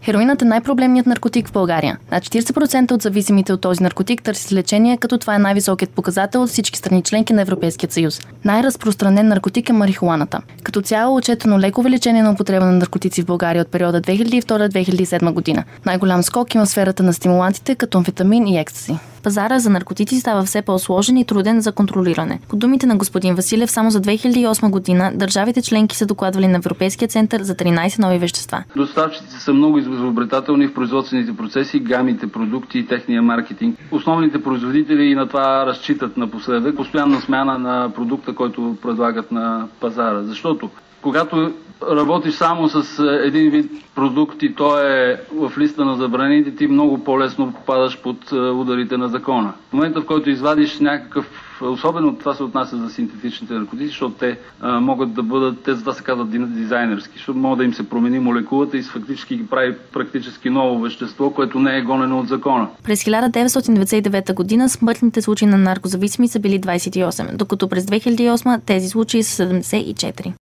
Хероинът е най-проблемният наркотик в България. Над 40% от зависимите от този наркотик търсят лечение, като това е най-високият показател от всички страни членки на Европейския съюз. Най-разпространен наркотик е марихуаната. Като цяло отчетено леко увеличение на употреба на наркотици в България от периода 2002-2007 година. Най-голям скок има в сферата на стимулантите, като амфетамин и екстази. Пазара за наркотици става все по-сложен и труден за контролиране. По думите на господин Василев, само за 2008 година държавите членки са докладвали на Европейския център за 13 нови вещества. Доставчиците са много изобретателни в производствените процеси, гамите продукти и техния маркетинг. Основните производители и на това разчитат напоследък постоянна смяна на продукта, който предлагат на пазара. Защото когато работиш само с един вид продукт и той е в листа на забраните, ти много по-лесно попадаш под ударите на закона. В момента, в който извадиш някакъв, особено това се отнася за синтетичните наркотици, защото те могат да бъдат, те за това се казват дизайнерски, защото може да им се промени молекулата и фактически ги прави практически ново вещество, което не е гонено от закона. През 1999 година смъртните случаи на наркозависими са били 28, докато през 2008 тези случаи са 74.